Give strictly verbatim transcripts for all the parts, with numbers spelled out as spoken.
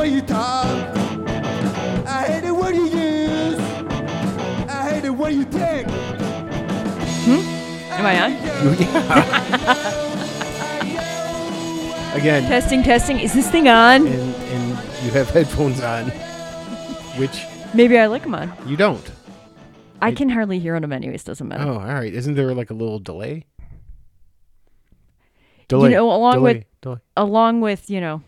way you talk. I hate the word you use. I hate the way you think. Hmm? Am I on? Yeah. Again. Testing, testing. Is this thing on? And, and you have headphones on, which... Maybe I like them on. You don't. I it, can hardly hear them anyways. Doesn't matter. Oh, all right. Isn't there like a little delay? Delay. You know, along delay, with, delay. along with, you know,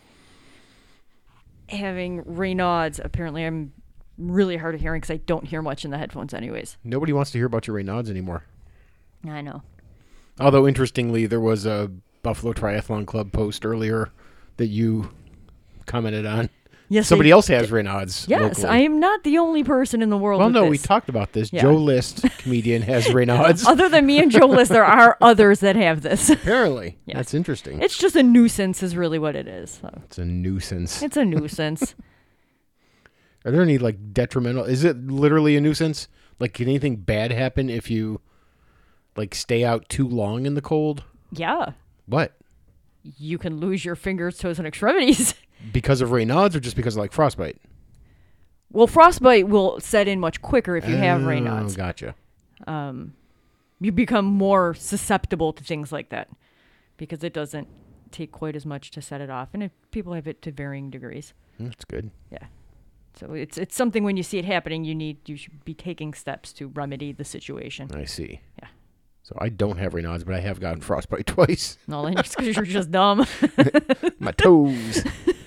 having Raynaud's, apparently I'm really hard of hearing because I don't hear much in the headphones anyways. Nobody wants to hear about your Raynaud's anymore. I know. Although, interestingly, there was a Buffalo Triathlon Club post earlier that you commented on. Yes, Somebody I, else has Raynaud's. Yes, locally. I am not the only person in the world Well, with no, this. we talked about this. Yeah. Joe List, comedian, has Raynaud's. Other than me and Joe List, there are others that have this. Apparently. Yes. That's interesting. It's just a nuisance is really what it is. So. It's a nuisance. It's a nuisance. Are there any, like, detrimental... Is it literally a nuisance? Like, can anything bad happen if you, like, stay out too long in the cold? Yeah. What? You can lose your fingers, toes, and extremities. Because of Raynaud's or just because of, like, frostbite? Well, frostbite will set in much quicker if you have Oh, Raynaud's. Gotcha. Um, you become more susceptible to things like that because it doesn't take quite as much to set it off, and it, people have it to varying degrees. That's good. Yeah. So it's it's something when you see it happening, you need you should be taking steps to remedy the situation. I see. Yeah. So I don't have Raynaud's, but I have gotten frostbite twice. No, then just because you're just dumb. My toes.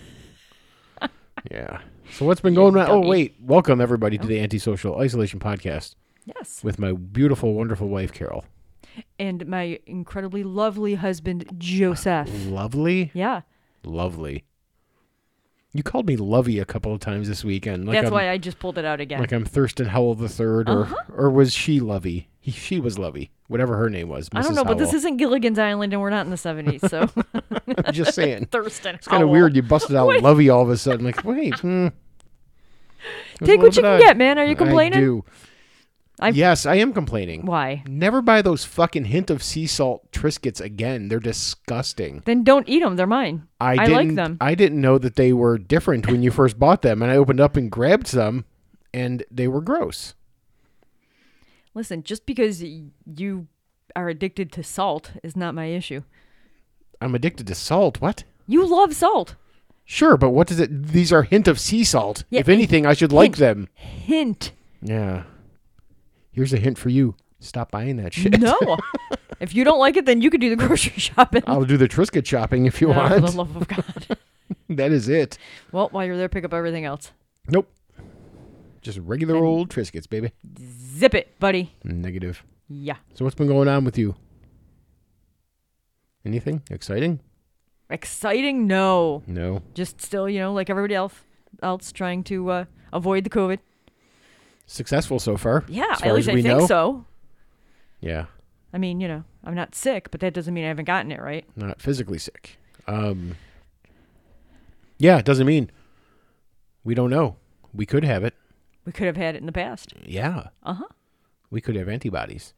Yeah. So what's been going on? Oh, wait. Welcome, everybody, to the Antisocial Isolation Podcast. Yes. With my beautiful, wonderful wife, Carol. And my incredibly lovely husband, Joseph. Lovely? Yeah. Lovely. You called me Lovey a couple of times this weekend. Like That's I'm, why I just pulled it out again. Like I'm Thurston Howell the Third, or Uh-huh. or was she Lovey? He, she was Lovey, whatever her name was. Missus I don't know, Howell. but this isn't Gilligan's Island, and we're not in the seventies, so. I'm just saying. Thurston It's kind of Howell. weird. You busted out Wait. Lovey all of a sudden. Like, wait. Hmm. Take what you can get, man. Are you complaining? I do. I've- Yes, I am complaining. Why? Never buy those fucking hint of sea salt Triscuits again. They're disgusting. Then don't eat them. They're mine. I, I didn't, like them. I didn't know that they were different when you first bought them, and I opened up and grabbed some, and they were gross. Listen, just because y- you are addicted to salt is not my issue. I'm addicted to salt. What? You love salt. Sure, but what does it... These are hint of sea salt. Yeah, if anything, I should like hint. them. Hint. Yeah. Here's a hint for you. Stop buying that shit. No. If you don't like it, then you could do the grocery shopping. I'll do the Triscuit shopping if you No, want. for the love of God. That is it. Well, while you're there, pick up everything else. Nope. Just regular And- old Triscuits, baby. Zip it, buddy. Negative. Yeah. So what's been going on with you? Anything exciting? Exciting? No. No. Just still, you know, like everybody else, else trying to uh, avoid the COVID. Successful so far. Yeah, as far at least as I we think know. so. Yeah. I mean, you know, I'm not sick, but that doesn't mean I haven't gotten it, right? Not physically sick. Um. Yeah, it doesn't mean we don't know. We could have it. We could have had it in the past. Yeah. Uh-huh. We could have antibodies.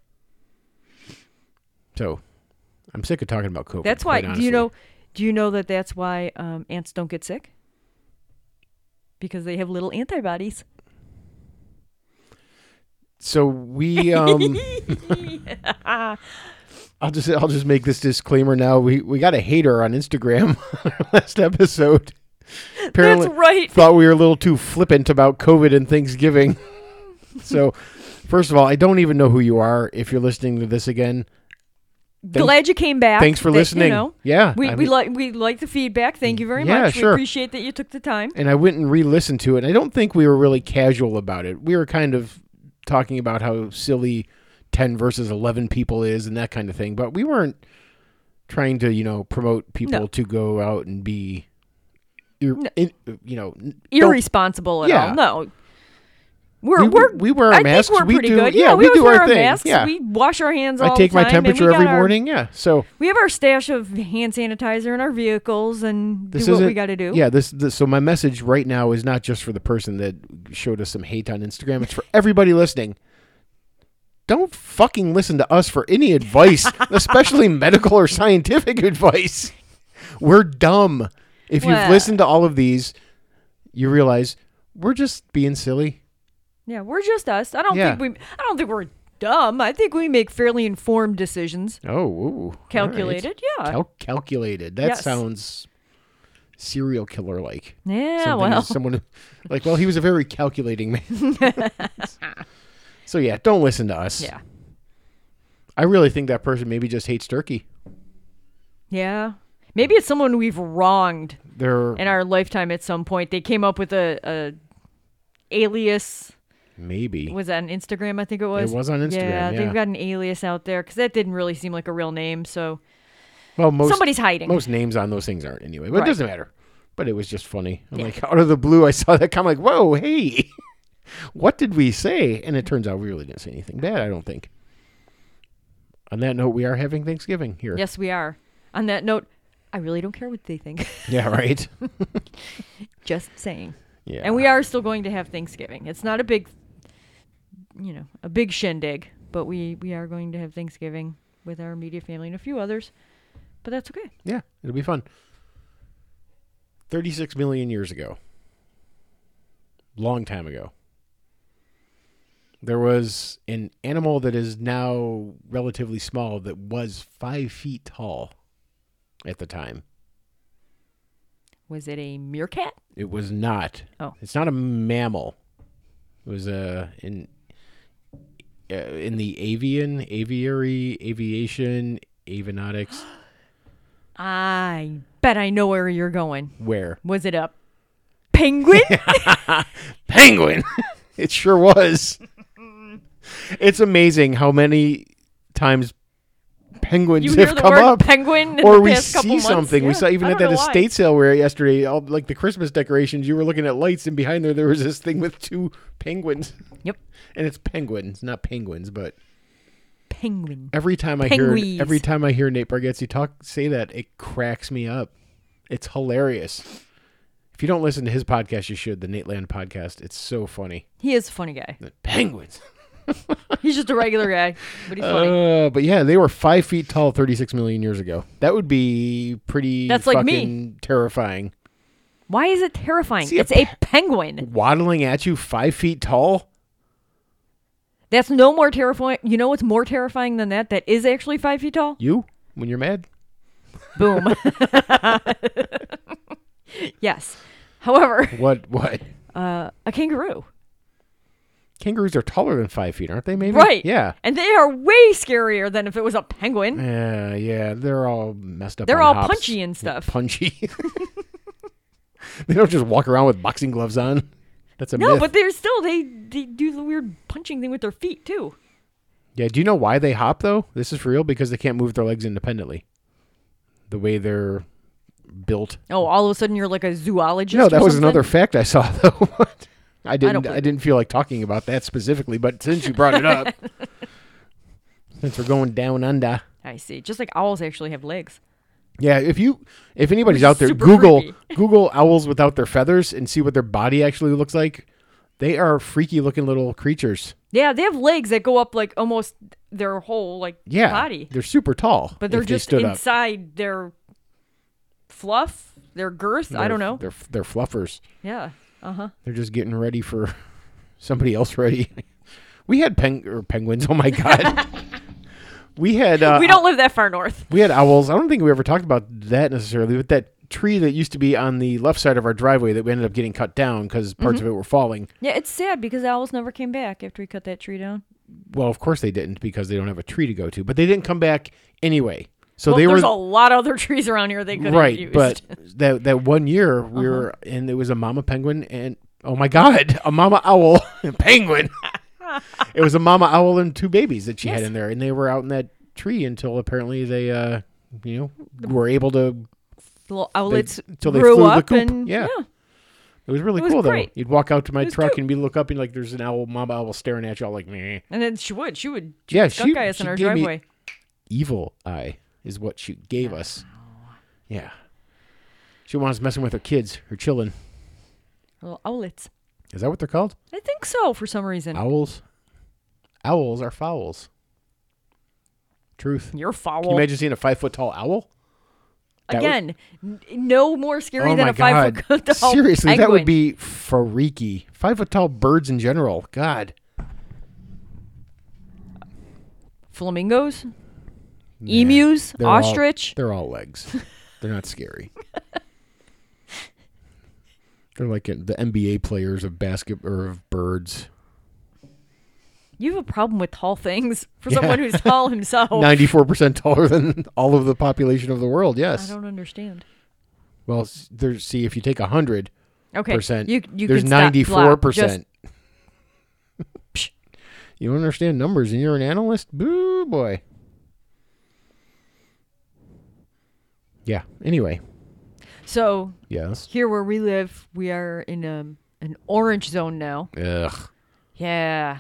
So, I'm sick of talking about COVID. That's why, quite do you honestly. know, do you know that that's why um, ants don't get sick? Because they have little antibodies. So we um I'll just I'll just make this disclaimer now. We we got a hater on Instagram on our last episode. Apparently That's right. thought we were a little too flippant about COVID and Thanksgiving. So, first of all, I don't even know who you are if you're listening to this again. Thanks- Glad you came back. Thanks for That- listening. You know, Yeah. we I we mean- like we like the feedback. Thank you very Yeah, much. sure. We appreciate that you took the time. And I went and re-listened to it, and I don't think we were really casual about it. We were kind of talking about how silly ten versus eleven people is and that kind of thing, but we weren't trying to, you know, promote people No. to go out and be, ir- No. in, you know, don't- Irresponsible at Yeah. all. No. We're, We- we're, we wear our I masks. think we're We pretty do- good. yeah, Yeah, we always do wear our our thing. masks. Yeah. We wash our hands all I take the my time, and we temperature got every our- morning. Yeah. So We have our stash of hand sanitizer in our vehicles and this do what isn't, we got to do. yeah, this, this, so my message right now is not just for the person that showed us some hate on Instagram. It's for everybody listening. Don't fucking listen to us for any advice, especially medical or scientific advice. We're dumb. If you've Well- listened to all of these, you realize we're just being silly. Yeah, we're just us. I don't Yeah. think we. I don't think we're dumb. I think we make fairly informed decisions. Oh, ooh, Calculated, all right. yeah. Cal- calculated. That Yes. sounds serial killer like. Yeah, Something well. is someone who- like, well, he was a very calculating man. So yeah, don't listen to us. Yeah. I really think that person maybe just hates turkey. Yeah. Maybe it's someone we've wronged They're in our lifetime at some point. They came up with a, a alias. maybe. Was that on Instagram? I think it was. It was on Instagram, Yeah, yeah. they've got an alias out there because that didn't really seem like a real name. So Well, most somebody's hiding. most names on those things aren't anyway, but Right. it doesn't matter. But it was just funny. I'm Yeah. like, out of the blue, I saw that. I'm like, whoa, hey, what did we say? And it turns out we really didn't say anything bad. I don't think. On that note, we are having Thanksgiving here. Yes, we are. On that note, I really don't care what they think. Yeah. Right. Just saying. Yeah. And we are still going to have Thanksgiving. It's not a big, you know, a big shindig, but we, we are going to have Thanksgiving with our immediate family and a few others. But that's okay. Yeah, it'll be fun. thirty-six million years ago. Long time ago. There was an animal that is now relatively small that was five feet tall at the time. Was it a meerkat? It was not. Oh. It's not a mammal. It was uh, in uh, in the avian, aviary, aviation, avionics. I bet I know where you're going. Where? Was it a penguin? Penguin. It sure was. It's amazing how many times penguins You have hear the come word up. penguin in Or the we past couple see months? something. We Yeah, saw even I at don't that know why. estate sale we were at yesterday, all like the Christmas decorations. You were looking at lights, and behind there there was this thing with two penguins. Yep. And it's penguins, not penguins, but Penguin. every time I hear Penguins. every time I hear Nate Bargatze talk say that, it cracks me up. It's hilarious. If you don't listen to his podcast, you should. The Nate Land podcast. It's so funny. He is a funny guy. The penguins. He's just a regular guy, but he's funny. Uh, but yeah, they were five feet tall thirty-six million years ago. That would be pretty That's like me. fucking terrifying. Why is it terrifying? See a it's a penguin. Waddling at you five feet tall? That's no more terrifying. You know what's more terrifying than that? That is actually five feet tall? You? When you're mad? Boom. Yes. However, What? What? uh, a kangaroo. Kangaroos are taller than five feet, aren't they? Maybe. Right. Yeah. And they are way scarier than if it was a penguin. Yeah. Yeah. They're all messed up. They're on all hops. punchy and stuff. Punchy. They don't just walk around with boxing gloves on. That's a No, myth. but they're still, they, they do the weird punching thing with their feet, too. Yeah. Do you know why they hop though? This is for real because they can't move their legs independently. The way they're built. Oh, all of a sudden you're like a zoologist No, or that was something? another fact I saw though. I didn't. I, believe didn't feel like talking about that specifically, but since you brought it up, since we're going down under, I see. Just like owls actually have legs. yeah. If you, if anybody's Which is out there, super Google creepy. Google owls without their feathers and see what their body actually looks like. They are freaky looking little creatures. Yeah, they have legs that go up like almost their whole like Yeah, body. they're super tall, But they're if they just stood up. inside their fluff, their girth. I They're- don't know. They're they're fluffers. Yeah. Uh-huh. They're just getting ready for somebody else ready. We had peng- or penguins. Oh my god. we had. Uh, we don't live that far north. We had owls. I don't think we ever talked about that necessarily, but that tree that used to be on the left side of our driveway that we ended up getting cut down because parts Mm-hmm. of it were falling. Yeah, it's sad because owls never came back after we cut that tree down. Well, of course they didn't because they don't have a tree to go to, but they didn't come back anyway. So well, they there's were a lot of other trees around here they could have right, used. but that that one year we Uh-huh. were and it was a mama penguin and oh my god, a mama owl and penguin. It was a mama owl and two babies that she had Yes. in there, and they were out in that tree until apparently they, uh, you know, were able to. the little owlets till they grew flew the up coop. and Yeah. It was really It was cool great. though. You'd walk out to my It was truck cute. and be look up and like there's an owl, mama owl staring at you all like meh. and then she would, she would Yeah, skunk she- eye us in she our gave me- driveway. Evil eye is what she gave us. Yeah. She wants us messing with her kids, her children. Little owlets. Is that what they're called? I think so for some reason. Owls. Owls are fowls. Truth. You're foul. Can you imagine seeing a five foot tall owl? That would- Again, n- no more scary Oh than my a five God. foot tall Seriously, that penguin. would be freaky. Five foot tall birds in general. God. Flamingos, Nah, emus, they're all- ostrich. they're all legs. They're not scary. They're like the N B A players of basket or of birds. You have a problem with tall things for Yeah. someone who's tall himself. Ninety-four percent taller than all of the population of the world. I Yes. don't understand. Well, s- there's see if you take a hundred Okay, percent, you you there's can stop, ninety-four Block. percent. Just- You don't understand numbers, and you're an analyst. Boo boy. Yeah. Anyway. So Yes. here where we live, we are in a, an orange zone now. Ugh. Yeah.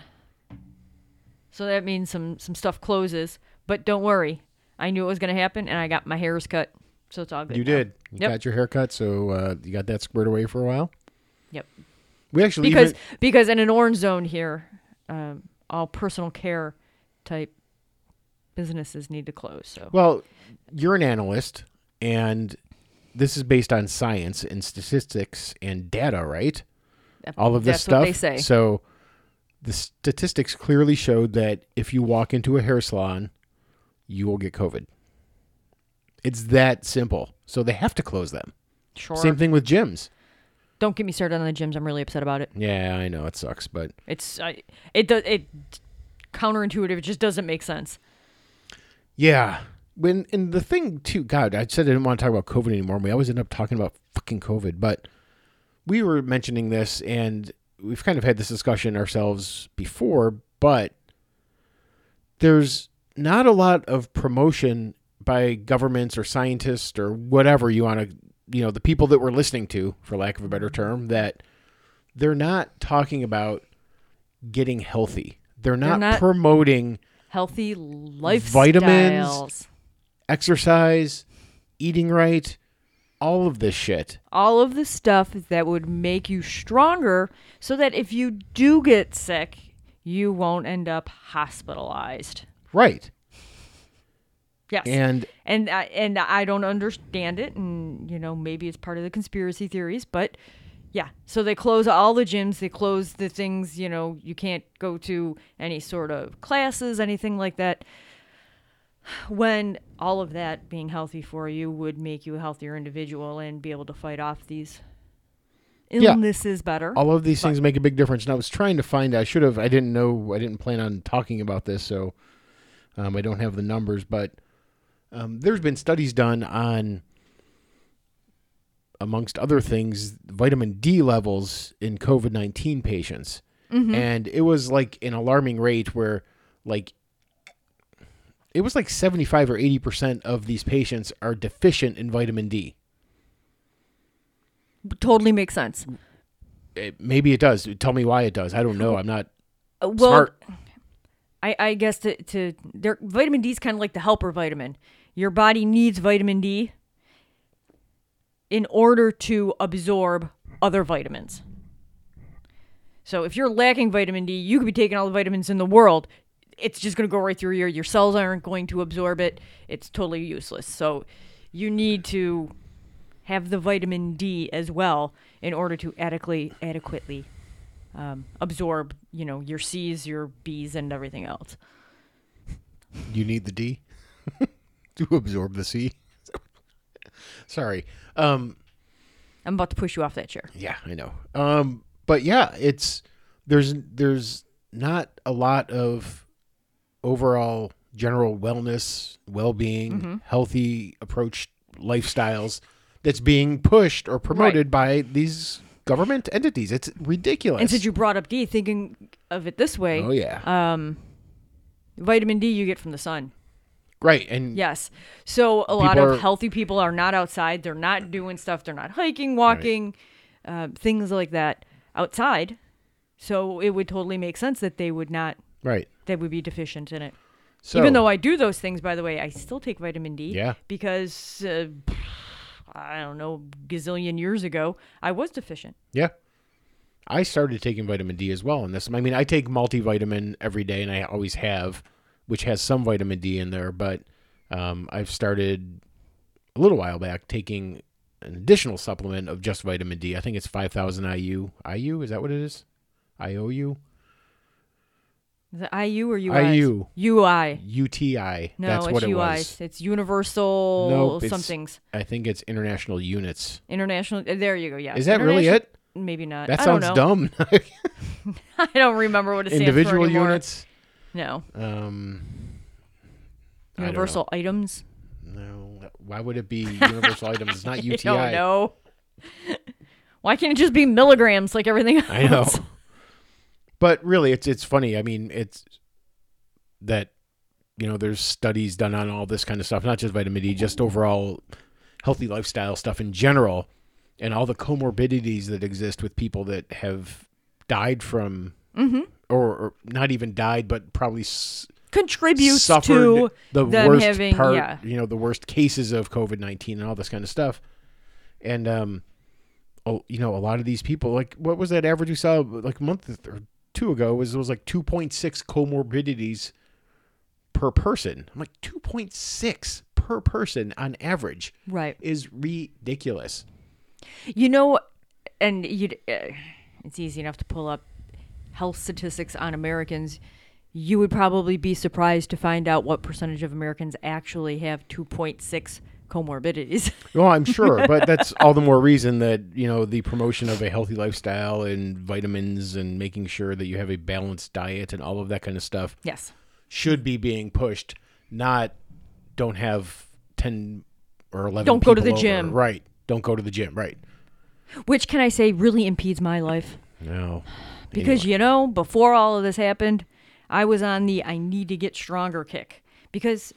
So that means some some stuff closes, but don't worry. I knew it was going to happen, and I got my hairs cut, so it's all good. You now. did. You Yep. got your hair cut, so uh, you got that squared away for a while. Yep. We actually Because even, because in an orange zone here, um, all personal care type businesses need to close. So well, you're an analyst, and this is based on science and statistics and data, right? that- All of this that's stuff. what they say. So the statistics clearly showed that if you walk into a hair salon, you will get COVID. It's that simple. So they have to close them. Sure. Same thing with gyms. Don't get me started on the gyms. I'm really upset about it. Yeah, I know it sucks, but It's I, it does it counterintuitive. It just doesn't make sense. yeah. When and the thing too, God, I said I didn't want to talk about COVID anymore. We always end up talking about fucking COVID, but we were mentioning this, and we've kind of had this discussion ourselves before, but there's not a lot of promotion by governments or scientists or whatever you want to, you know, the people that we're listening to, for lack of a better term, that they're not talking about getting healthy. They're not, not- promoting Healthy lifestyles. Vitamins. exercise, eating right, all of this shit. All of the stuff that would make you stronger so that if you do get sick, you won't end up hospitalized. Right. Yes. And and I, and I don't understand it, and you know maybe it's part of the conspiracy theories, but yeah. So they close all the gyms, they close the things, you know, you can't go to any sort of classes, anything like that. When all of that being healthy for you would make you a healthier individual and be able to fight off these Yeah. illnesses better. all of these things make a big difference. And I was trying to find, I should have, I didn't know, I didn't plan on talking about this, so um, I don't have the numbers, but um, there's been studies done on, amongst other things, vitamin D levels in COVID nineteen patients. Mm-hmm. And it was like an alarming rate where like, it was like seventy-five or eighty percent of these patients are deficient in vitamin D. Totally makes sense. It, maybe it does. Tell me why it does. I don't know. I'm not Uh, well, smart. I, I guess to, to their vitamin D is kind of like the helper vitamin. Your body needs vitamin D in order to absorb other vitamins. So if you're lacking vitamin D, you could be taking all the vitamins in the world. It's just going to go right through your, your cells aren't going to absorb it. It's totally useless. So you need to have the vitamin D as well in order to adequately, adequately um, absorb, you know, your C's, your B's, and everything else. You need the D to absorb the C. Sorry. Um, I'm about to push you off that chair. yeah, I know. Um, but yeah, it's there's there's not a lot of overall general wellness, well-being, Mm-hmm. healthy approach lifestyles that's being pushed or promoted by these government entities. It's ridiculous. And since you brought up D, thinking of it this way, oh yeah, um, vitamin D you get from the sun. right. And Yes. So a lot People of are- healthy people are not outside. They're not doing stuff. They're not hiking, walking, uh, things like that outside. So it would totally make sense that they would not, right. they would be deficient in it. So, Even though I do those things, by the way, I still take vitamin D. Yeah. Because, uh, I don't know, gazillion years ago, I was deficient. yeah, I started taking vitamin D as well. And this, I mean, I take multivitamin every day, and I always have, which has some vitamin D in there. But um, I've started a little while back taking an additional supplement of just vitamin D. I think it's five thousand I U. I U, is that what it is? I O U? Is it I U or U I? I U. U I. U T I. No, That's it's what it U I. was. It's universal Nope, it's- somethings. I think it's international units. International. uh, There you go. Yeah. Is that really International- it? Maybe not. That I don't sounds know. dumb. I don't remember what it stands Individual for anymore. units. No. Um, I don't Universal items. know. No. Why would it be universal items? It's not U T I. I don't know. Why can't it just be milligrams like everything else? I know. But really, it's it's funny. I mean, it's that, you know, there's studies done on all this kind of stuff, not just vitamin D, just overall healthy lifestyle stuff in general, and all the comorbidities that exist with people that have died from, Mm-hmm. or, or not even died, but probably s- Contributes suffered to the them worst having, part, yeah. you know, the worst cases of COVID nineteen and all this kind of stuff. And, um, oh, you know, a lot of these people, like, what was that average we saw like a month or two ago? Was it was like two point six comorbidities per person. I'm like, two point six per person on average Right. is ridiculous. You know, and you uh, it's easy enough to pull up health statistics on Americans. You would probably be surprised to find out what percentage of Americans actually have two point six comorbidities. Well, I'm sure, but that's all the more reason that, you know, the promotion of a healthy lifestyle and vitamins and making sure that you have a balanced diet and all of that kind of stuff Yes. should be being pushed, not don't have ten or eleven Don't go to people the over. gym. Right. Don't go to the gym. Right. Which, can I say, really impedes my life. No. Because, Anyway. you know, before all of this happened, I was on the I need to get stronger kick. Because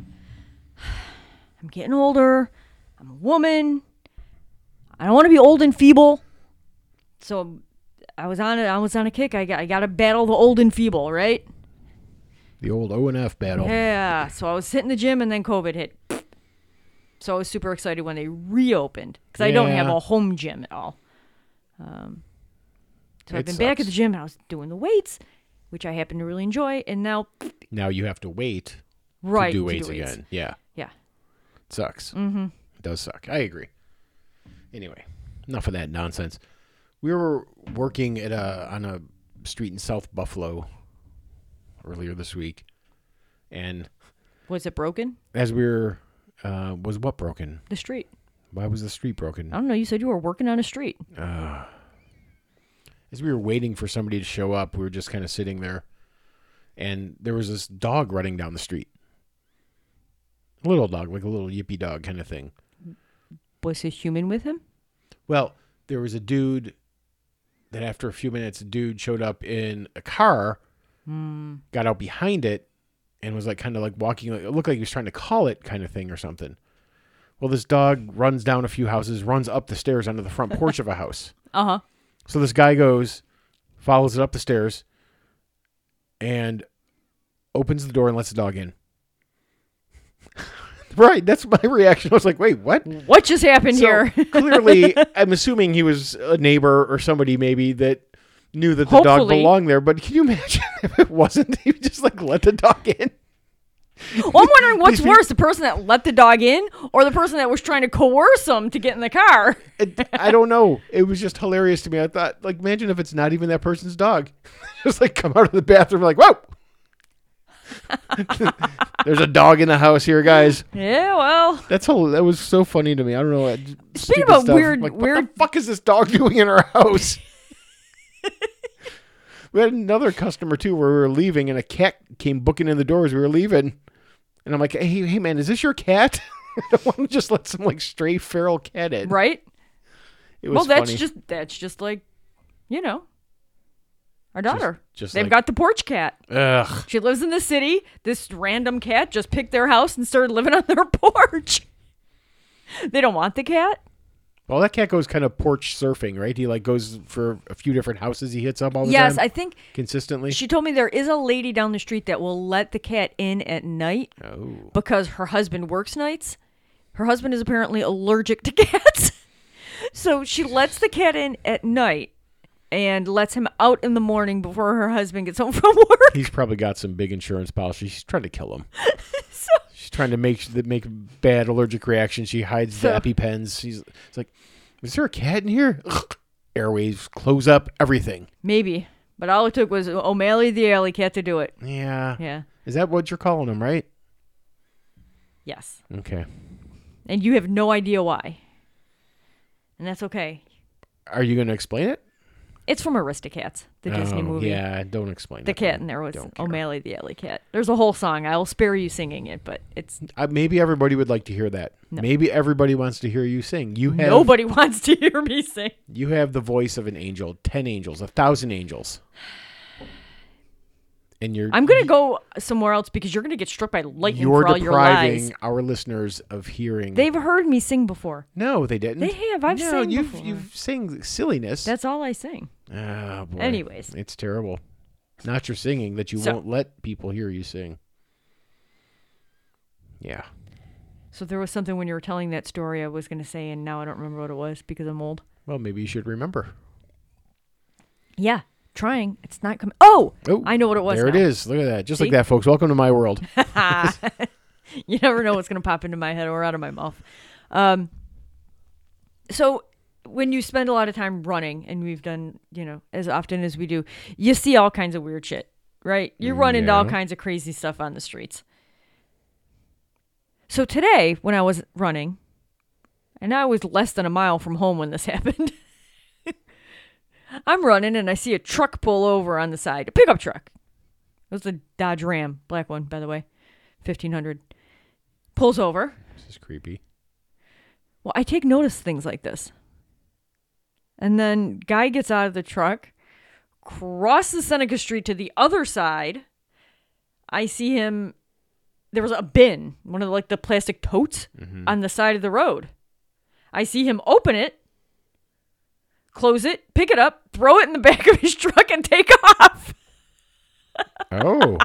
I'm getting older. I'm a woman. I don't want to be old and feeble. So I was on a, I was on a kick. I got, I got to battle the old and feeble, right? The old O and F battle. Yeah. So I was hitting the gym and then COVID hit. So I was super excited when they reopened. Because I don't have Yeah. a home gym at all. Um, so I've It been back at sucks. the gym and I was doing the weights, which I happen to really enjoy. And now, Now you have to wait right. to do to weights again. Yeah. Yeah. It sucks. Mm-hmm. It does suck. I agree. Anyway, enough of that nonsense. We were working at a on a street in South Buffalo earlier this week, and Was it broken? as we were, uh, was what broken? The street. Why was the street broken? I don't know. You said you were working on a street. Uh, as we were waiting for somebody to show up, we were just kind of sitting there, and there was this dog running down the street. A little dog, like a little yippy dog kind of thing. Was a human with him? Well, there was a dude that after a few minutes, a dude showed up in a car, Mm. got out behind it, and was like kind of like walking. Like, it looked like he was trying to call it kind of thing or something. Well, this dog runs down a few houses, runs up the stairs onto the front porch of a house. Uh-huh. So this guy goes, follows it up the stairs, and opens the door and lets the dog in. Right, that's my reaction. I was like, wait, what? What just happened So, here? clearly, I'm assuming he was a neighbor or somebody maybe that knew that the dog Hopefully. belonged there. But can you imagine if it wasn't? He would just like let the dog in. Well, I'm wondering what's These people- worse, the person that let the dog in or the person that was trying to coerce him to get in the car? It, I don't know. It was just hilarious to me. I thought, like, imagine if it's not even that person's dog. Just like come out of the bathroom like, whoa. There's a dog in the house here, guys. Yeah, well, That's whole. That was so funny to me. I don't know. uh, stupid about stuff. weird- like, what weird- the fuck is this dog doing in our house? We had another customer too, where we were leaving, and a cat came booking in the door as we were leaving, and I'm like, "Hey, hey, man, is this your cat?" I don't want to just let some like stray feral cat in. right? It was Well, that's funny. just that's just like, you know, our daughter. just They've like- got the porch cat. Ugh. She lives in the city. This random cat just picked their house and started living on their porch. They don't want the cat. Well, that cat goes kind of porch surfing, right? He like goes for a few different houses he hits up all the Yes, time. I think consistently. she told me there is a lady down the street that will let the cat in at night oh, because her husband works nights. Her husband is apparently allergic to cats. So she lets the cat in at night and lets him out in the morning before her husband gets home from work. he's probably got some big insurance policy. She's trying to kill him. So She's trying to make that make bad allergic reactions. She hides So- the EpiPens. She's it's like, is there a cat in here? Airwaves, close up, everything. Maybe. But all it took was O'Malley the alley cat to do it. Yeah. Yeah. Is that what you're calling them, right? Yes. Okay. And you have no idea why. And that's okay. Are you going to explain it? It's from Aristocats, the Disney Oh, movie. Yeah, don't explain The it. cat in there was Don't care. O'Malley the alley cat. There's a whole song. I'll spare you singing it, but it's Uh, maybe everybody would like to hear that. No. Maybe everybody wants to hear you sing. You have nobody wants to hear me sing. you have the voice of an angel, ten angels, a thousand angels, and you're I'm gonna go somewhere else because you're gonna get struck by lightning you're for all your depriving lies. our listeners of hearing. They've heard me sing before. no, they didn't. They have. I've no, sang you've before. you've sang silliness. That's all I sing. oh, boy. Anyways. it's terrible. Not your singing that you So- won't let people hear you sing. Yeah. So there was something when you were telling that story I was gonna say, and now I don't remember what it was because I'm old. Well, maybe you should remember. Yeah, trying. It's not coming. Oh, Oh, I know what it was. There it now. is. Look at that. Just See? like that, folks. Welcome to my world. You never know what's going to pop into my head or out of my mouth. Um, so when you spend a lot of time running, and we've done, you know, as often as we do, you see all kinds of weird shit, right? You run into all Yeah. kinds of crazy stuff on the streets. So today, when I was running, and I was less than a mile from home when this happened, I'm running and I see a truck pull over on the side, a pickup truck. It was a Dodge Ram, black one, by the way, fifteen hundred. Pulls over. This is creepy. Well, I take notice of things like this. And then guy gets out of the truck, crosses Seneca Street to the other side. I see him. There was a bin, one of the, like the plastic totes on the side of the road. I see him open it, close it, pick it up, throw it in the back of his truck, and take off. Oh.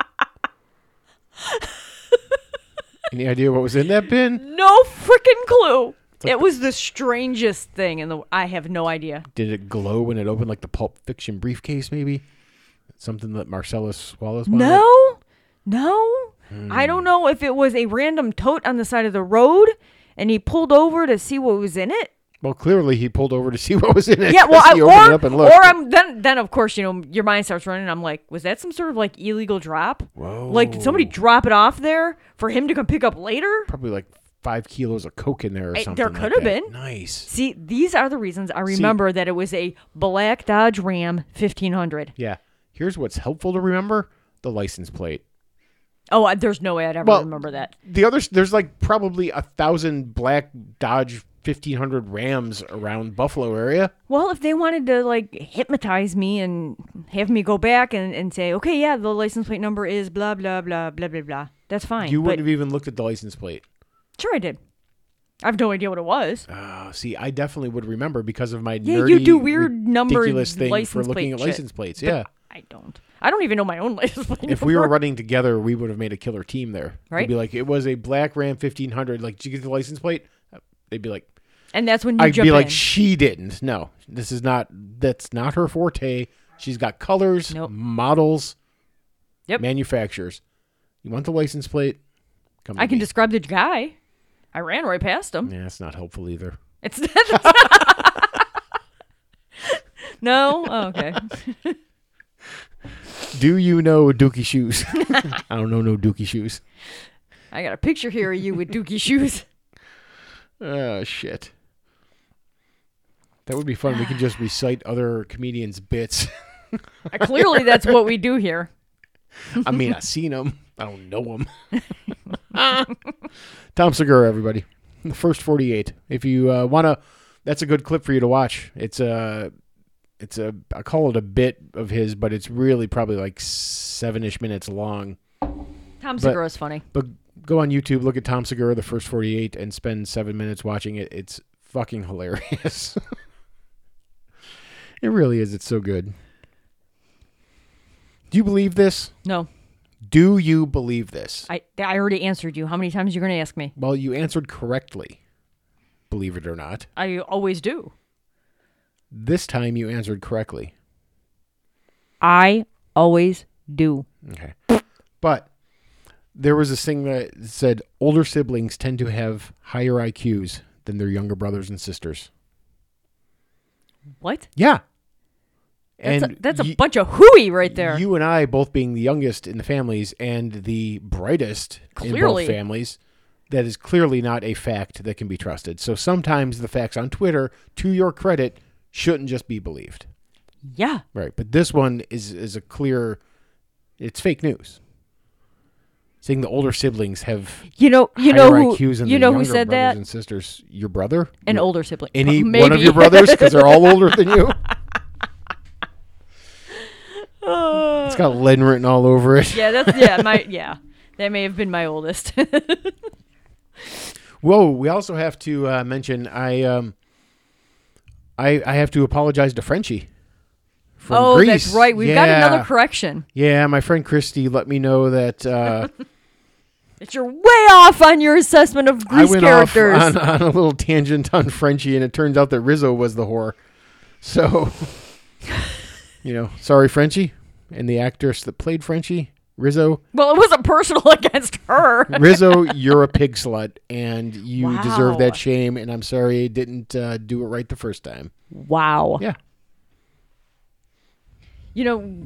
Any idea what was in that bin? No freaking clue. It was the strangest thing, and I have no idea. Did it glow when it opened like the Pulp Fiction briefcase, maybe? Something that Marcellus Wallace wanted? No, no. I don't know if it was a random tote on the side of the road, and he pulled over to see what was in it. Well, clearly he pulled over to see what was in it. Yeah, well, 'cause I, he opened it or, up and looked. or I'm then then of course you know your mind starts running. I'm like, was that some sort of like illegal drop? Whoa. Like, did somebody drop it off there for him to come pick up later? Probably like five kilos of coke in there or Eh, something. there like could have that. been. Nice. See, these are the reasons I remember that it was a black Dodge Ram fifteen hundred. Yeah. Here's what's helpful to remember: the license plate. Oh, I- there's no way I'd ever Well, remember that. The others, there's like probably a thousand black Dodge fifteen hundred Rams around Buffalo area. Well, if they wanted to like hypnotize me and have me go back and, and say, okay, yeah, the license plate number is blah blah blah blah blah blah, that's fine. You but wouldn't have even looked at the license plate. sure, I did. I have no idea what it was. Oh, see, I definitely would remember because of my Yeah, nerdy, you do weird numbered ridiculous thing for license looking plate at shit. license plates. But Yeah. I don't. I don't even know my own license plate If number. we were running together, we would have made a killer team there. Right. They'd be like, it was a black Ram fifteen hundred. Like, did you get the license plate? They'd be like, and that's when you I'd jump be like, in. she didn't. No, this is not, that's not her forte. She's got colors, Nope. models, Yep. manufacturers. You want the license plate? Come to I can me. describe the guy. I ran right past him. Yeah, that's not helpful either. It's no. Oh, okay. Do you know Dookie shoes? I don't know no Dookie shoes. I got a picture here of you with Dookie shoes. Oh, shit. That would be fun. We can just recite other comedians' bits. Uh, Clearly, that's what we do here. I mean, I've seen them. I don't know them. Tom Segura, everybody. The first forty-eight. If you uh, want to, that's a good clip for you to watch. It's a, it's a, I call it a bit of his, but it's really probably like seven-ish minutes long. Tom Segura's funny. But go on YouTube, look at Tom Segura, the first forty-eight, and spend seven minutes watching it. It's fucking hilarious. It really is. It's so good. Do you believe this? No, Do you believe this? I I already answered you. How many times are you going to ask me? Well, you answered correctly. Believe it or not. I always do. This time you answered correctly. I always do. Okay. But There was this thing that said older siblings tend to have higher I Qs than their younger brothers and sisters. What? Yeah. That's, and a, that's y- a bunch of hooey right there. You and I both being the youngest in the families and the brightest Clearly. in both families, that is clearly not a fact that can be trusted. So sometimes the facts on Twitter, to your credit, shouldn't just be believed. Yeah. Right. But this one is, is a clear, it's fake news. Saying the older siblings have You know, you higher know who, I Qs than you the know who younger said brothers that? and sisters. Your brother? An Your- older sibling. Any Maybe. one of your brothers, because they're all older than you. Uh, It's got lead written all over it. yeah, that's yeah, my yeah. That may have been my oldest. Whoa! We also have to uh, mention I um I I have to apologize to Frenchie. From oh, Greece. that's right. We've got Yeah. another correction. Yeah, my friend Christy let me know that uh, That you're way off on your assessment of I Grease went characters. off on, on a little tangent on Frenchie, and it turns out that Rizzo was the whore. So, you know, sorry, Frenchie, and the actress that played Frenchie, Rizzo. Well, it wasn't personal against her. Rizzo, you're a pig slut, and you Wow. deserve that shame. And I'm sorry I didn't uh, do it right the first time. Wow. Yeah. You know,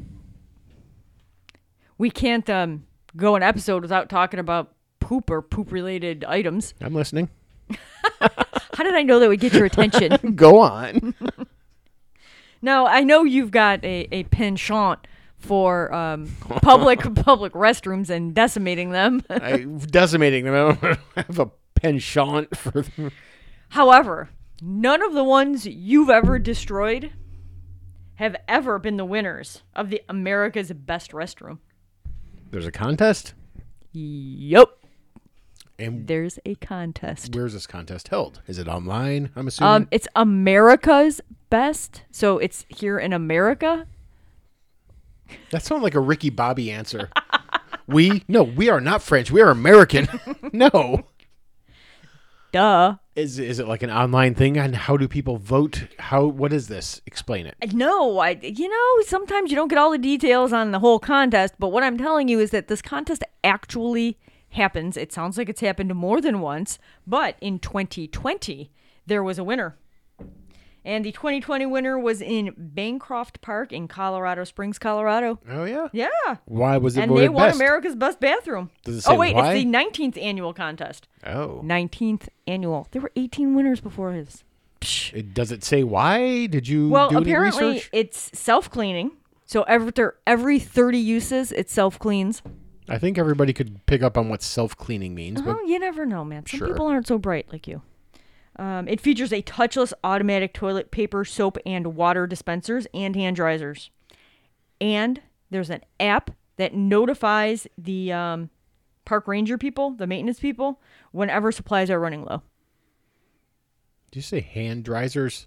we can't um, go an episode without talking about poop or poop-related items. I'm listening. How did I know that would get your attention? Go on. Now, I know you've got a, a penchant for um, public public restrooms and decimating them. I decimating them. I don't have a penchant for them. However, none of the ones you've ever destroyed have ever been the winners of the America's Best Restroom. There's a contest? Yup. And There's a contest. where's this contest held? Is it online, I'm assuming? Um, it's America's Best, so it's here in America. That sounds like a Ricky Bobby answer. We? No, we are not French. We are American. No. Duh. Is is it like an online thing on how do people vote? How what is this? Explain it. No, I. You know, sometimes you don't get all the details on the whole contest, but what I'm telling you is that this contest actually happens. It sounds like it's happened more than once, but in twenty twenty, there was a winner. And the twenty twenty winner was in Bancroft Park in Colorado Springs, Colorado. Oh yeah. Yeah. Why was it And voted they won best? America's Best Bathroom. Does it say oh, wait, why? it's the nineteenth annual contest. Oh. nineteenth annual. There were eighteen winners before his. Psh. It, does it say why? Did you Well, do any apparently research? it's self-cleaning. So after every thirty uses, it self-cleans. I think everybody could pick up on what self-cleaning means, Well, but you never know, man. Some Sure. people aren't so bright like you. Um, it features a touchless automatic toilet paper, soap, and water dispensers and hand dryers. And there's an app that notifies the um, park ranger people, the maintenance people, whenever supplies are running low. did you say hand dryers?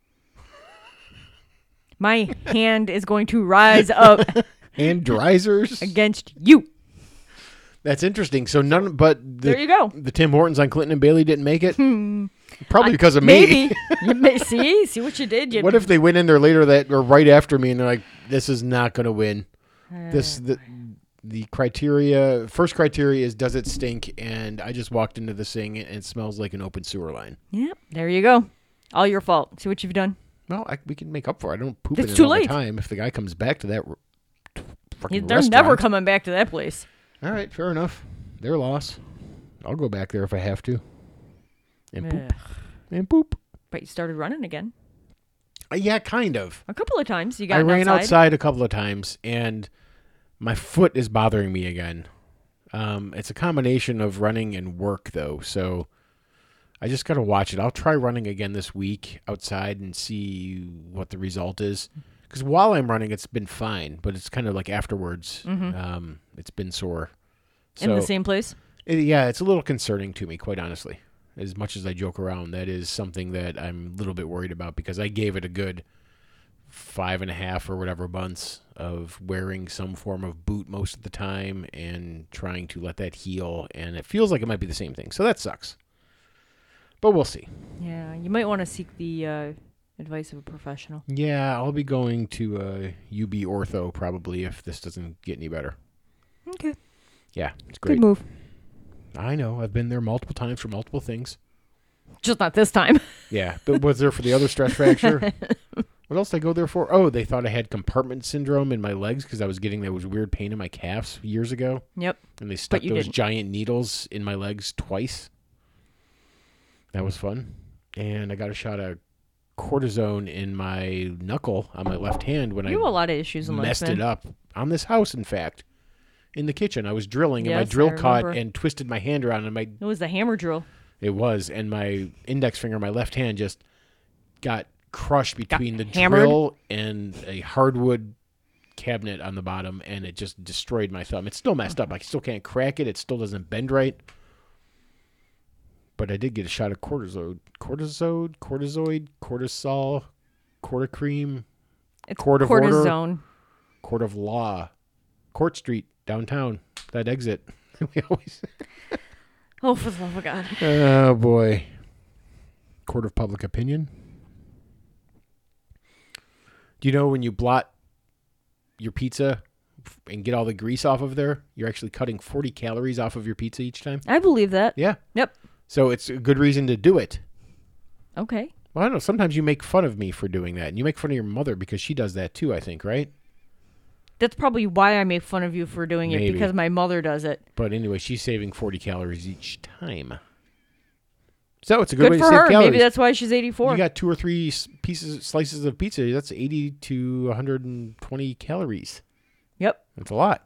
My hand is going to rise up Hand dryers? against you. That's interesting. So none, but the, There you go. the Tim Hortons on Clinton and Bailey didn't make it. Probably because of me. Maybe. You may, see? See what you did? You, What if they went in there later that or right after me and they're like, "This is not going to win." This the the criteria first criteria is does it stink? And I just walked into this thing and it smells like an open sewer line. Yep. There you go. All your fault. See what you've done? Well, I, we can make up for it. I don't poop It's in it too all late. the time. If the guy comes back to that r- fucking They're restaurant. never coming back to that place. All right, fair enough. Their loss. I'll go back there if I have to. And poop. Ugh. And poop. But you started running again. Uh, yeah, kind of. A couple of times. You got I ran outside. outside a couple of times, and my foot is bothering me again. Um, it's a combination of running and work, though, so I just got to watch it. I'll try running again this week outside and see what the result is. Because while I'm running, it's been fine, but it's kind of like afterwards, um, it's been sore. So, In the same place? it- yeah, it's a little concerning to me, quite honestly. As much as I joke around, that is something that I'm a little bit worried about because I gave it a good five and a half or whatever months of wearing some form of boot most of the time and trying to let that heal, and it feels like it might be the same thing. So that sucks. But we'll see. Yeah. You might want to seek the uh, advice of a professional. Yeah, I'll be going to uh, U B Ortho probably if this doesn't get any better. Okay. Yeah, it's great. Good move. I know. I've been there multiple times for multiple things. Just not this time. Yeah, but was there for the other stress fracture? What else did I go there for? Oh, they thought I had compartment syndrome in my legs because I was getting that was weird pain in my calves years ago. Yep. And they stuck you those didn't. giant needles in my legs twice. That was fun. And I got a shot of cortisone in my knuckle on my left hand when You have I a lot of issues in life, messed man. it up on this house, in fact. In the kitchen. I was drilling and my Yes, I drill caught remember. and twisted my hand around and my It was the hammer drill. it was and my index finger, my left hand just got crushed between the hammered? drill and a hardwood cabinet on the bottom, and it just destroyed my thumb. It's still messed up. I still can't crack it. It still doesn't bend right. But I did get a shot of cortisone, cortisone, cortisoid, cortisol, corticream, It's Court of order. cortisone. court of law, Court Street downtown. That exit. We always. Oh, for the love of God. Oh boy. Court of public opinion. Do you know when you blot your pizza and get all the grease off of there, you're actually cutting forty calories off of your pizza each time? I believe that. Yeah. Yep. So it's a good reason to do it. Okay. Well, I don't know. Sometimes you make fun of me for doing that. And you make fun of your mother because she does that too, I think, right? That's probably why I make fun of you for doing Maybe. it, because my mother does it. But anyway, she's saving forty calories each time. So it's a good, Good way for to save her. calories. Maybe that's why she's eighty-four. You got two or three s- pieces, slices of pizza. That's eighty to one hundred twenty calories. Yep. That's a lot.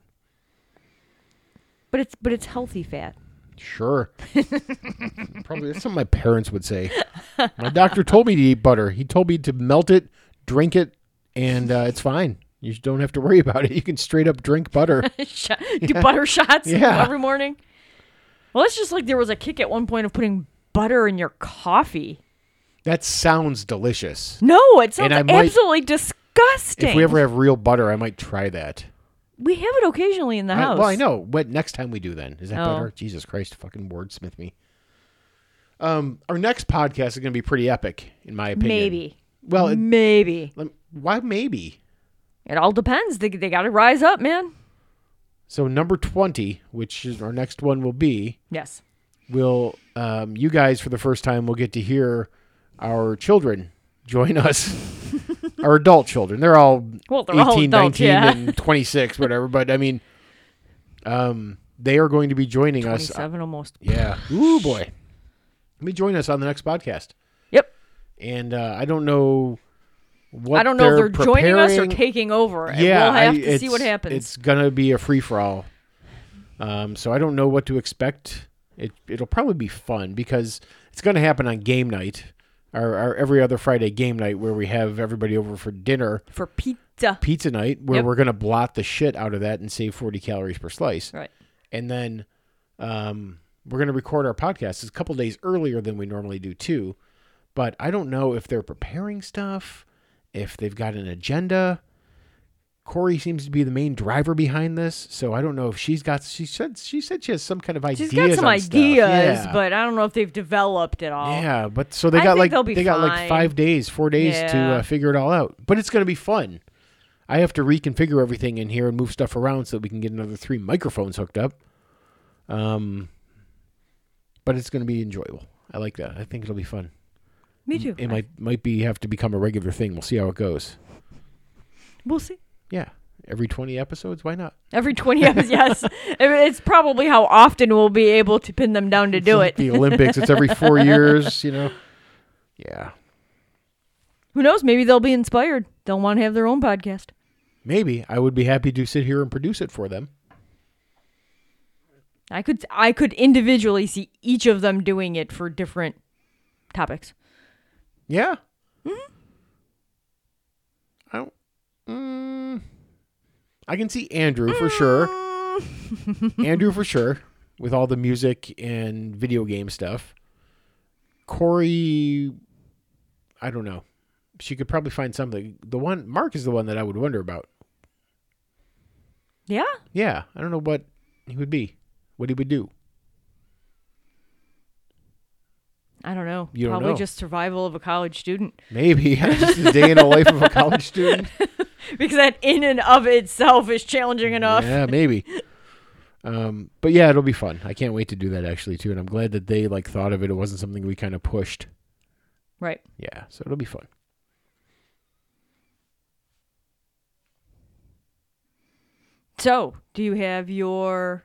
But it's but it's healthy fat. Sure. Probably that's something my parents would say. My doctor told me to eat butter. He told me to melt it, drink it, and uh, it's fine. You don't have to worry about it. You can straight up drink butter. Sh- Do butter shots Yeah. every morning. Well, it's just like there was a kick at one point of putting butter in your coffee. That sounds delicious. No, it sounds And I might- absolutely disgusting. If we ever have real butter, I might try that. We have it occasionally in the I- house. well, I know. What next time we do then? Is that Oh. better? Jesus Christ, fucking wordsmith me. Um, our next podcast is going to be pretty epic, in my opinion. Maybe. Well, it, Maybe. lem- why maybe? It all depends. They, they got to rise up, man. So number twenty, which is our next one will be, Yes. will um, you guys for the first time will get to hear our children join us. Our adult children. They're all Well, they're all eighteen, adults, nineteen, yeah. and twenty-six, whatever. But I mean, um, they are going to be joining us. twenty-seven almost. Yeah. Ooh, boy. Let me join us on the next podcast. Yep. And uh, I don't know what I don't know if they're they're joining us or preparing. taking over. and Yeah, we'll have I- to see what it's- happens. It's gonna be a free for all. Um, so I don't know what to expect. It it'll probably be fun because it's gonna happen on game night, our, our every other Friday game night where we have everybody over for dinner, For pizza. pizza night, where Yep. we're gonna blot the shit out of that and save forty calories per slice. Right. And then um, we're going to record our podcast. It's a couple days earlier than we normally do, too. But I don't know if they're preparing stuff, if they've got an agenda. Corey seems to be the main driver behind this, so I don't know if she's got. She said she said she has some kind of ideas. She's got some on ideas, stuff. Yeah. but I don't know if they've developed it all. Yeah, but so they I got think like they'll be they got like fine. five days, four days to Yeah. uh, figure it all out. But it's going to be fun. I have to reconfigure everything in here and move stuff around so that we can get another three microphones hooked up. Um, but it's going to be enjoyable. I like that. I think it'll be fun. Me too. It might might be have to become a regular thing. We'll see how it goes. We'll see. Yeah, every twenty episodes. Why not? Every twenty episodes, yes. It's probably how often we'll be able to pin them down to do It's like it. the Olympics. It's every four years. You know. Yeah, Who knows? Maybe they'll be inspired. They'll want to have their own podcast. maybe I would be happy to sit here and produce it for them. I could I could individually see each of them doing it for different topics. Yeah. Mm-hmm. I don't. Mm, I can see Andrew for sure. Andrew for sure, with all the music and video game stuff. Corey, I don't know. She could probably find something. The one Mark is the one that I would wonder about. Yeah? Yeah, I don't know what he would be, what he would do. I don't know. You don't Probably know. just survival of a college student. Maybe just a day in the life of a college student. Because that in and of itself is challenging enough. Yeah, maybe. Um, but yeah, it'll be fun. I can't wait to do that actually too, and I'm glad that they like thought of it. It wasn't something we kind of pushed. Right. Yeah, so it'll be fun. So, do you have your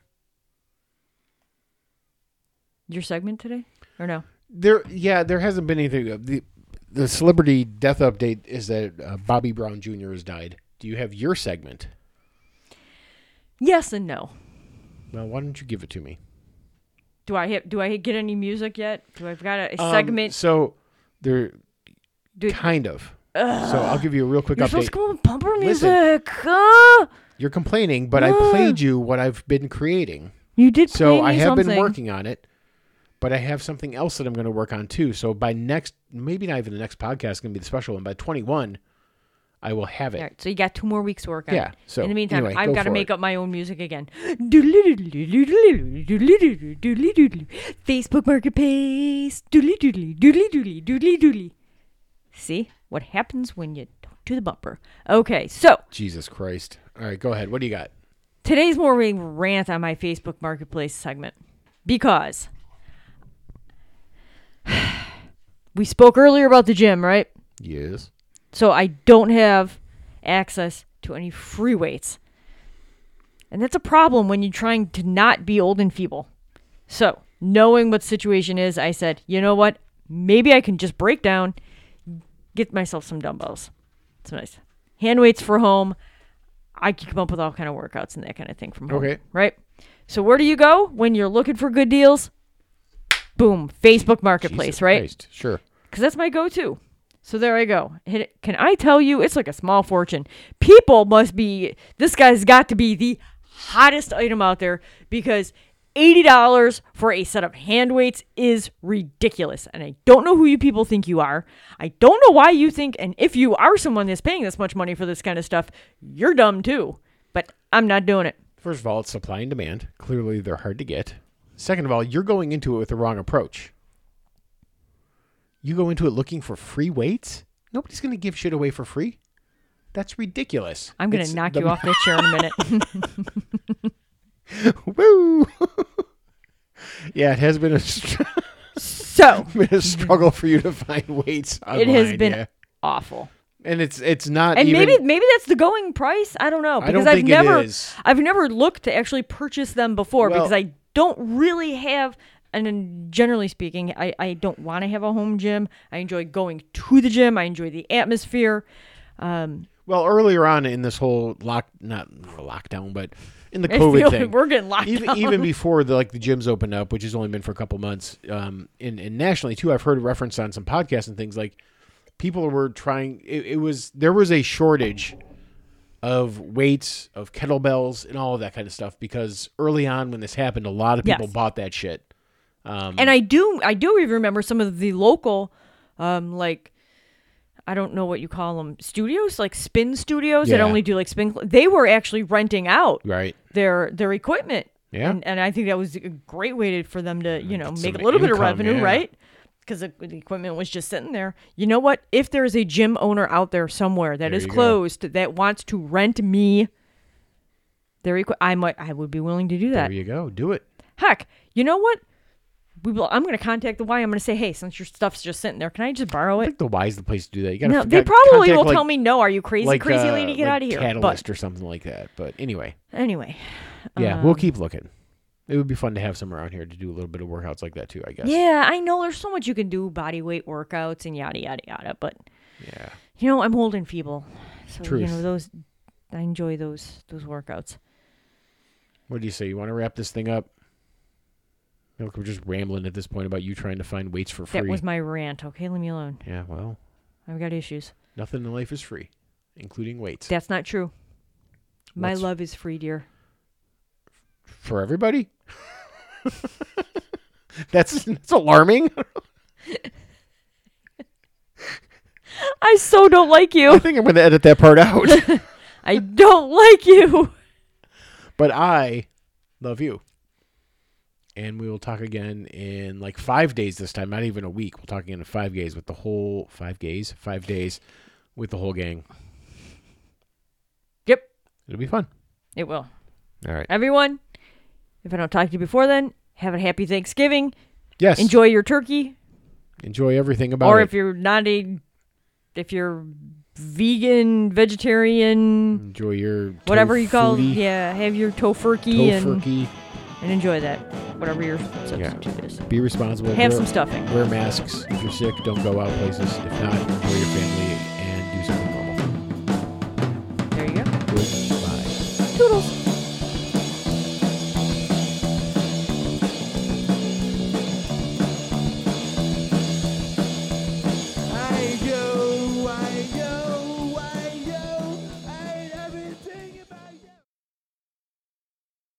your segment today, or no? There, yeah, there hasn't been anything. Uh, the The celebrity death update is that uh, Bobby Brown Junior has died. Do you have your segment? Yes and no. Well, why don't you give it to me? Do I have, do I get any music yet? Do I've got a, a Um, segment? So there, Do, kind of. So I'll give you a real quick you're update. supposed to come up with bumper Listen. music. Ah! You're complaining, but I Ah. played you what I've been creating. You did. So play I me have been something. working on it, but I have something else that I'm going to work on too. So by next, maybe not even the next podcast is going to be the special one. By twenty-one, I will have it. All right, so you got two more weeks to work on Yeah, it. so in the meantime, anyway, I've go got to for make it. up my own music again. Facebook Marketplace. Doodly doodly doodly doodly doodly doodly. See what happens when you don't do the bumper. Okay, so Jesus Christ. All right, go ahead. What do you got? today's more of a rant on my Facebook Marketplace segment because we spoke earlier about the gym, right? Yes. So I don't have access to any free weights. And that's a problem when you're trying to not be old and feeble. So, knowing what the situation is, I said, you know what? Maybe I can just break down, get myself some dumbbells. It's nice. Hand weights for home. I can come up with all kind of workouts and that kind of thing from home. Okay. Right? So where do you go when you're looking for good deals? Boom. Facebook Marketplace, Jesus right? Christ. Sure. Because that's my go-to. So there I go. Hit it. Can I tell you, it's like a small fortune. People must be, this guy's got to be the hottest item out there because eighty dollars for a set of hand weights is ridiculous. And I don't know who you people think you are. I don't know why you think, and if you are someone that's paying this much money for this kind of stuff, you're dumb too. But I'm not doing it. First of all, it's supply and demand. Clearly, they're hard to get. Second of all, you're going into it with the wrong approach. You go into it looking for free weights? Nobody's going to give shit away for free. That's ridiculous. I'm going It's to knock the- you off that chair in a minute. Woo! Yeah, it has been a, str- So, been a struggle for you to find weights online. it has been yeah. awful. And it's it's not And even... maybe maybe that's the going price. I don't know I because don't I've think never it is. I've never looked to actually purchase them before Well- because I don't really have. And then generally speaking, I, I don't want to have a home gym. I enjoy going to the gym. I enjoy the atmosphere. Um, Well, earlier on in this whole lock, not lockdown, but in the I COVID feel thing, we're getting locked even down. even before the like the gyms opened up, which has only been for a couple months, um, and, and nationally too, I've heard a reference on some podcasts and things like people were trying. It, it was there was a shortage of weights, of kettlebells, and all of that kind of stuff because early on when this happened, a lot of people Yes. bought that shit. Um, And I do I do even remember some of the local, um, like, I don't know what you call them, studios, like spin studios that Yeah. only do like spin. cl- They were actually renting out right, their their equipment. yeah, And, and I think that was a great way to, for them to, you know, Get make a some little bit of income, revenue, yeah. right? Because the, the equipment was just sitting there. You know what? If there's a gym owner out there somewhere that There is you go. closed that wants to rent me their equi- I might, I would be willing to do that. there you go, do it. Heck, you know what? We will, I'm going to contact the Y. I'm going to say, hey, since your stuff's just sitting there, can I just borrow I it? think the Y is the place to do that. You gotta No, f- they gotta probably contact, will like, tell me no. Are you crazy, like, crazy uh, lady? Get like out of here. Catalyst But or something like that. But anyway, anyway, yeah, um, we'll keep looking. It would be fun to have some around here to do a little bit of workouts like that too, I guess. yeah, I know there's so much you can do, body weight workouts and yada yada yada. But Yeah. you know, I'm old and feeble, so Truth. you know those. I enjoy those those workouts. What do you say? You want to wrap this thing up? Look, we're just rambling at this point about you trying to find weights for free. That was my rant. Okay, leave me alone. Yeah, well, I've got issues. nothing in life is free, including weights. That's not true. My What's- love is free, dear. For everybody? that's that's alarming. I so don't like I you. think I'm going to edit that part out. I don't like you. But I love you. And we will talk again in like five days this time, not even a week. We'll talk again in five days with the whole five days, five days with the whole gang. Yep, It'll be fun. it will. All right. Everyone, If I don't talk to you before then, have a happy Thanksgiving. Yes. Enjoy your turkey. Enjoy everything about Or it. if you're not a, if you're vegan, vegetarian, Enjoy your whatever you call it, tofuti, yeah, have your tofurkey and, tofurkey. and enjoy that, whatever your substitute is. Be responsible. Have wear, some stuffing. Wear masks. If you're sick, don't go out places. If not, enjoy your family